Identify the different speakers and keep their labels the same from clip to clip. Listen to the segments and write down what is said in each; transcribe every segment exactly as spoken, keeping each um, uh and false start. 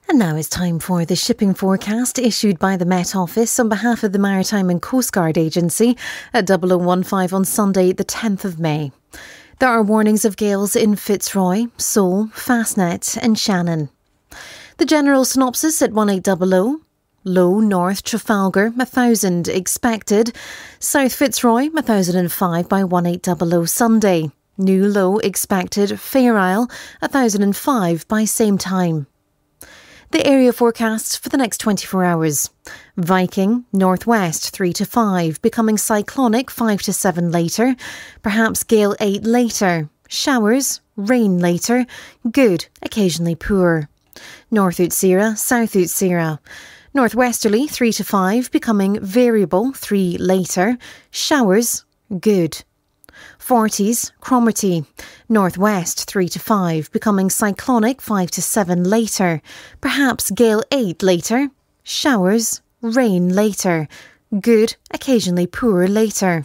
Speaker 1: And now it's time for the shipping forecast issued by the Met Office on behalf of the Maritime and Coast Guard Agency at double oh one five on Sunday, the tenth of May. There are warnings of gales in Fitzroy, Sole, Fastnet and Shannon. The general synopsis at one eight hundred. Low north Trafalgar, one thousand expected. South Fitzroy, one thousand five by one eight hundred Sunday. New low expected Fair Isle, one thousand five by same time. The area forecasts for the next twenty-four hours. Viking, northwest three to five, becoming cyclonic five to seven later, perhaps gale eight later. Showers, rain later, good, occasionally poor. North Utsira, South Utsira. Northwesterly three to five, becoming variable three later. Showers, good. Forties, Cromarty. Northwest three to five, becoming cyclonic five to seven later. Perhaps gale eight later. Showers, rain later. Good, occasionally poor later.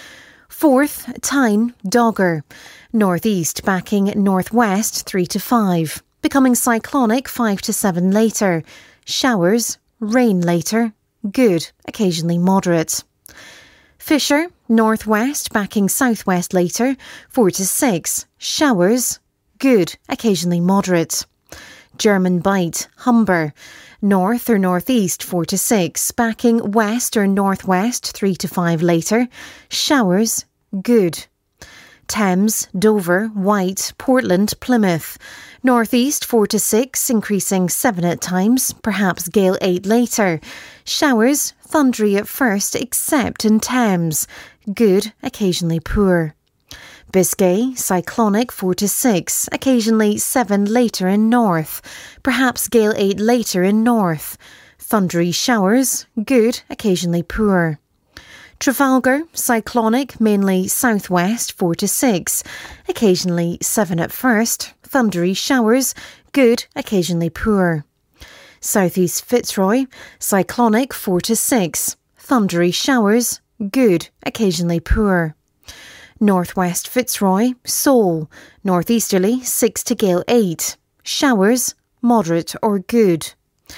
Speaker 1: Fourth, Tyne, Dogger. Northeast backing northwest three to five, becoming cyclonic five to seven later. Showers, rain later. Good, occasionally moderate. Fisher, northwest backing southwest later, four to six. Showers, good, occasionally moderate. German Bight, Humber, north or northeast four to six, backing west or northwest three to five later. Showers, good. Thames, Dover, White, Portland, Plymouth. Northeast four to six, increasing seven at times, perhaps gale eight later. Showers, thundery at first, except in Thames. Good, occasionally poor. Biscay, cyclonic four to six, occasionally seven later in north. Perhaps gale eight later in north. Thundery showers, good, occasionally poor. Trafalgar, cyclonic, mainly southwest four to six, occasionally seven at first. Thundery showers, good, occasionally poor. Southeast Fitzroy, cyclonic four to six, thundery showers, good, occasionally poor. Northwest Fitzroy, Sole, northeasterly six to gale eight, showers, moderate or good.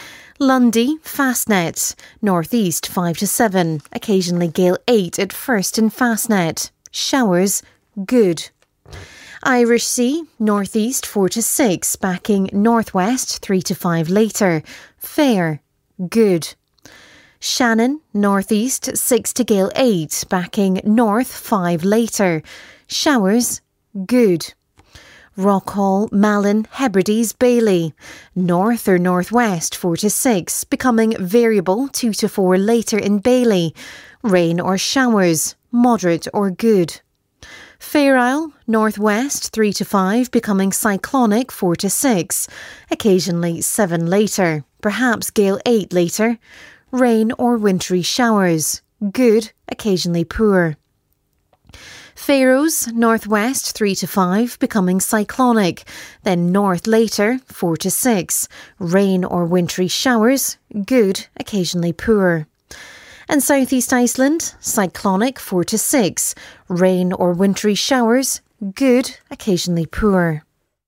Speaker 1: Lundy, Fastnet, northeast five to seven, occasionally gale eight at first in Fastnet, showers, good. Irish Sea, northeast four to six, backing northwest three to five later, fair, good. Shannon, northeast six to gale eight, backing north five later, showers, good. Rockhall, Malin, Hebrides, Bailey, north or northwest four to six, becoming variable two to four later in Bailey, rain or showers, moderate or good. Fair Isle, northwest three to five, becoming cyclonic four to six, occasionally seven later, perhaps gale eight later. Rain or wintry showers, good, occasionally poor. Faroes, northwest three to five, becoming cyclonic, then north later four to six, rain or wintry showers, good, occasionally poor. And southeast Iceland, cyclonic four to six, rain or wintry showers, good, occasionally poor.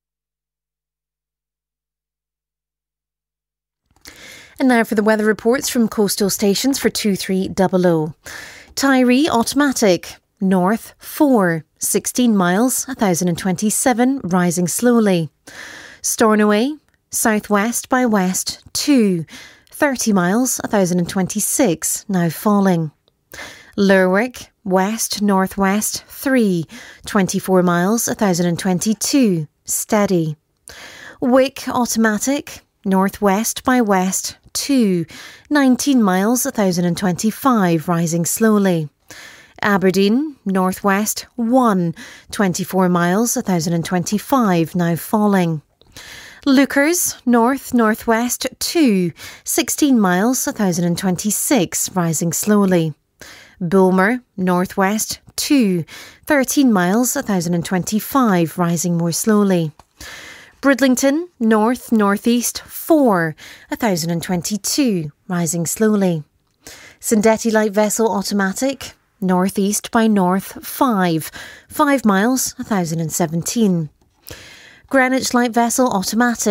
Speaker 1: And now for the weather reports from coastal stations for two three hundred. Tyree automatic, north four, sixteen miles, one thousand twenty-seven, rising slowly. Stornoway, southwest by west two, thirty miles, one thousand twenty-six, now falling. Lerwick, west northwest three, twenty-four miles, one thousand twenty-two, steady. Wick automatic, northwest by west two, nineteen miles, one thousand twenty-five, rising slowly. Aberdeen, northwest one, twenty-four miles, one thousand twenty-five, now falling. Lookers, north northwest two, sixteen miles, one thousand twenty-six, rising slowly. Bulmer, northwest two, thirteen miles, one thousand twenty-five, rising more slowly. Bridlington, north northeast four, one thousand twenty-two, rising slowly. Sandetti light vessel automatic, northeast by north five, five miles, one thousand seventeen. Greenwich light vessel automatic,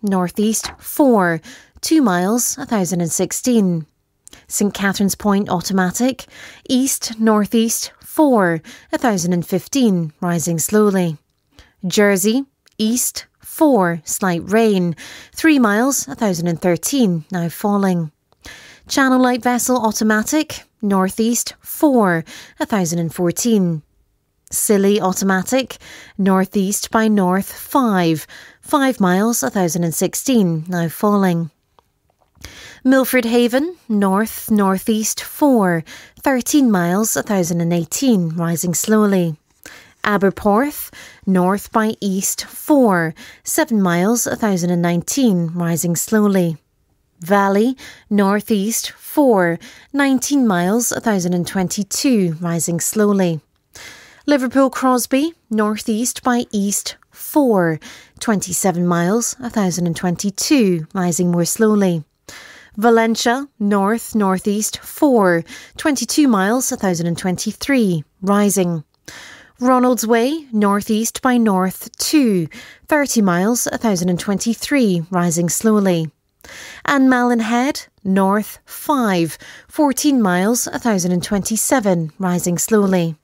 Speaker 1: northeast four, two miles, one thousand sixteen. St Catherine's Point automatic, east northeast four, one thousand fifteen, rising slowly. Jersey, east four, slight rain, three miles, one thousand thirteen, now falling. Channel light vessel automatic, northeast four, one thousand fourteen. Scilly automatic, northeast by north five, five miles, one thousand sixteen, now falling. Milford Haven, north northeast four, thirteen miles, one thousand eighteen, rising slowly. Aberporth, north by east four, seven miles, one thousand nineteen, rising slowly. Valley, northeast four, nineteen miles, one thousand twenty-two, rising slowly. Liverpool Crosby, northeast by east four, twenty-seven miles, one thousand twenty-two, rising more slowly. Valencia, north northeast four, twenty-two miles, one thousand twenty-three, rising. Ronalds Way, northeast by north two, thirty miles, one thousand twenty-three, rising slowly. And Malin Head, north five, fourteen miles, one thousand twenty-seven, rising slowly.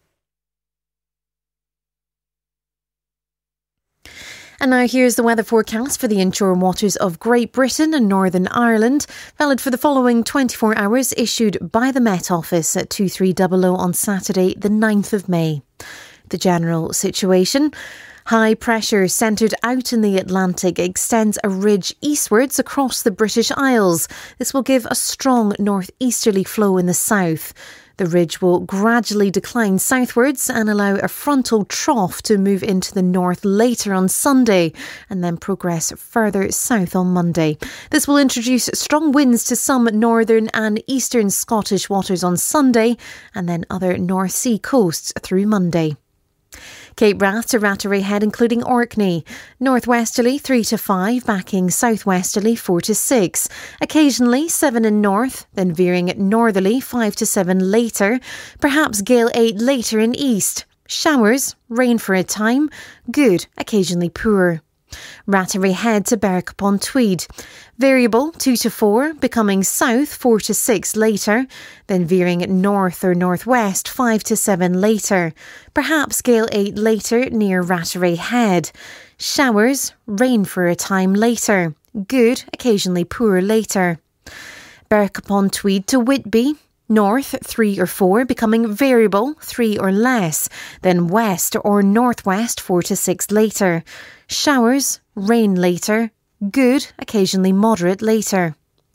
Speaker 1: And now here's the weather forecast for the inshore waters of Great Britain and Northern Ireland, valid for the following twenty-four hours, issued by the Met Office at two three hundred on Saturday the ninth of May. The general situation: high pressure centred out in the Atlantic extends a ridge eastwards across the British Isles. This will give a strong northeasterly flow in the south. The ridge will gradually decline southwards and allow a frontal trough to move into the north later on Sunday and then progress further south on Monday. This will introduce strong winds to some northern and eastern Scottish waters on Sunday and then other North Sea coasts through Monday. Cape Wrath to Rattray Head, including Orkney. Northwesterly three to five, backing southwesterly four to six. Occasionally seven in north, then veering northerly five to seven later. Perhaps gale eight later in east. Showers, rain for a time, good, occasionally poor. Rattray Head to Berwick upon Tweed. Variable two to four, becoming south four to six later, then veering north or northwest five to seven later. Perhaps gale eight later near Rattray Head. Showers, rain for a time later. Good, occasionally poor later. Berwick upon Tweed to Whitby. North three or four, becoming variable three or less, then west or northwest four to six later. Showers, rain later, good, occasionally moderate later.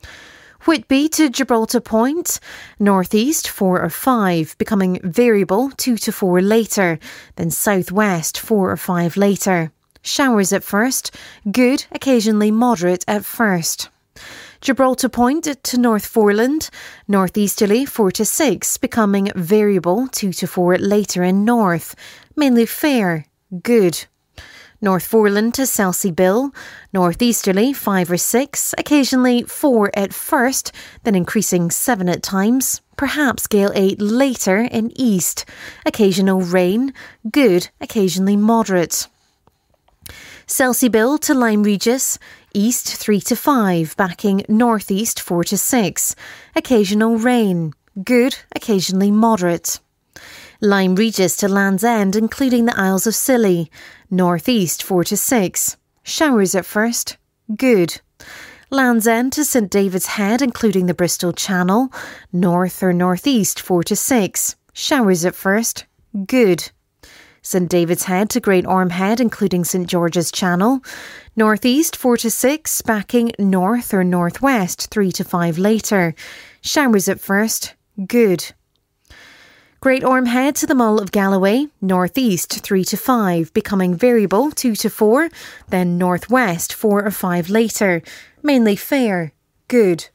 Speaker 1: Whitby to Gibraltar Point, northeast four or five, becoming variable two to four later, then southwest four or five later. Showers at first, good, occasionally moderate at first. Gibraltar Point to North Foreland, northeasterly four to six, becoming variable two to four later in north, mainly fair, good. North Foreland to Selsey Bill, northeasterly five or six, occasionally four at first, then increasing seven at times, perhaps gale eight later in east, occasional rain, good, occasionally moderate. Selsey Bill to Lyme Regis, east three to five, backing northeast four to six. Occasional rain, good, occasionally moderate. Lyme Regis to Land's End, including the Isles of Scilly, northeast four to six. Showers at first, good. Land's End to St David's Head, including the Bristol Channel, north or northeast four to six. Showers at first, good. St David's Head to Great Orme Head, including St George's Channel. Northeast four to six, backing north or northwest three to five later. Showers at first, good. Great Orme Head to the Mull of Galloway. Northeast three to five, becoming variable two to four, then northwest four or five later. Mainly fair, good.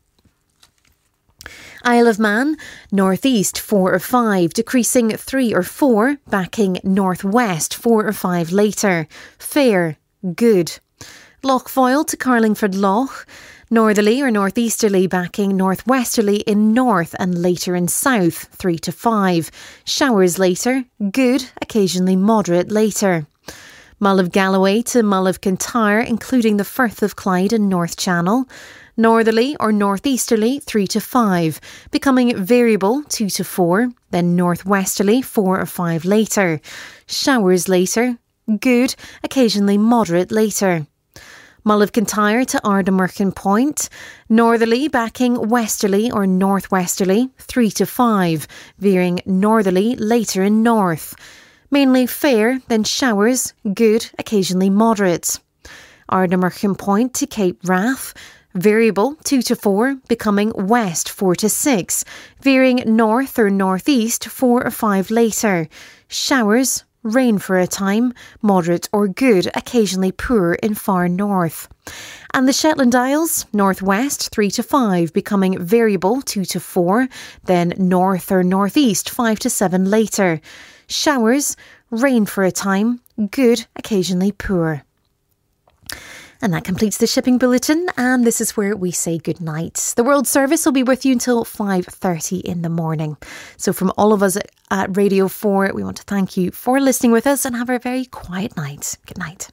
Speaker 1: Isle of Man, northeast four or five, decreasing three or four, backing northwest four or five later. Fair, good. Loch Foyle to Carlingford Loch, northerly or northeasterly, backing northwesterly in north and later in south, three to five. Showers later, good, occasionally moderate later. Mull of Galloway to Mull of Kintyre, including the Firth of Clyde and North Channel. Northerly or northeasterly three to five, becoming variable two to four, then northwesterly four or five later. Showers later, good, occasionally moderate later. Mull of Kintyre to Ardnamurchan Point. Northerly backing westerly or northwesterly three to five, veering northerly later in north. Mainly fair, then showers, good, occasionally moderate. Ardnamurchan Point to Cape Wrath. Variable two to four, becoming west four to six, veering north or northeast four or five later. Showers, rain for a time, moderate or good, occasionally poor in far north. And the Shetland Isles, northwest three to five, becoming variable two to four, then north or northeast five to seven later. Showers, rain for a time, good, occasionally poor. And that completes the shipping bulletin, and this is where we say goodnight. The World Service will be with you until five thirty in the morning. So from all of us at Radio four, we want to thank you for listening with us and have a very quiet night. Good night.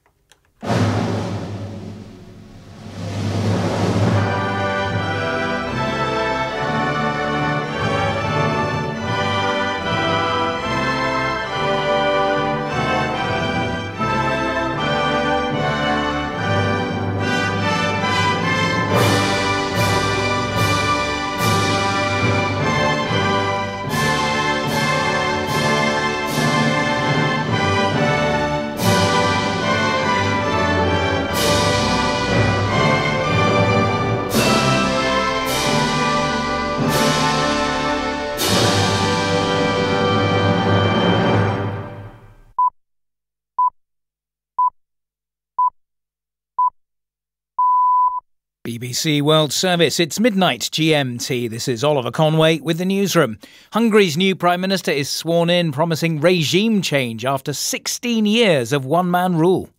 Speaker 2: B B C World Service, it's midnight G M T. This is Oliver Conway with the newsroom. Hungary's new Prime Minister is sworn in, promising regime change after sixteen years of one-man rule.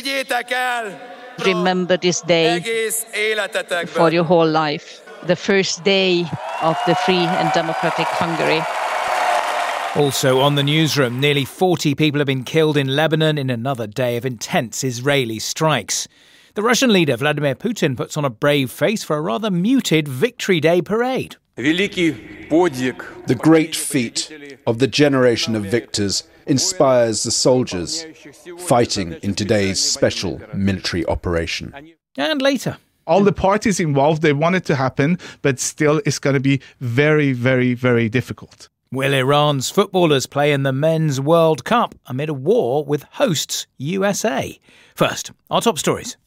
Speaker 3: Remember this day for your whole life, the first day of the free and democratic Hungary.
Speaker 2: Also on the newsroom, nearly forty people have been killed in Lebanon in another day of intense Israeli strikes. The Russian leader Vladimir Putin puts on a brave face for a rather muted Victory Day parade.
Speaker 4: The great feat of the generation of victors inspires the soldiers fighting in today's special military operation.
Speaker 2: And later,
Speaker 5: all the parties involved, they want it to happen, but still it's going to be very, very, very difficult.
Speaker 2: Will Iran's footballers play in the Men's World Cup amid a war with hosts U S A? First, our top stories.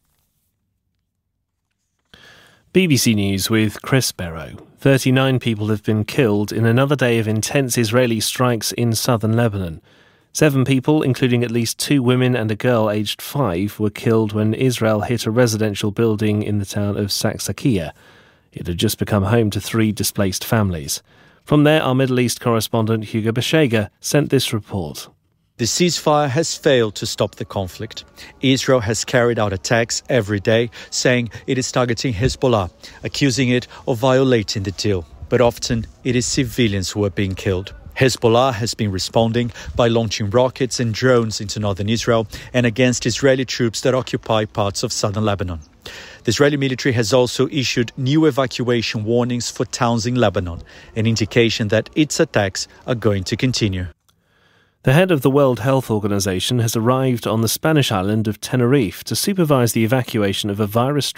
Speaker 6: B B C News with Chris Barrow. thirty-nine people have been killed in another day of intense Israeli strikes in southern Lebanon. Seven people, including at least two women and a girl aged five, were killed when Israel hit a residential building in the town of Saksakia. It had just become home to three displaced families. From there, our Middle East correspondent Hugo Beshega sent this report.
Speaker 7: The ceasefire has failed to stop the conflict. Israel has carried out attacks every day, saying it is targeting Hezbollah, accusing it of violating the deal. But often, it is civilians who are being killed. Hezbollah has been responding by launching rockets and drones into northern Israel and against Israeli troops that occupy parts of southern Lebanon. The Israeli military has also issued new evacuation warnings for towns in Lebanon, an indication that its attacks are going to continue.
Speaker 6: The head of the World Health Organization has arrived on the Spanish island of Tenerife to supervise the evacuation of a virus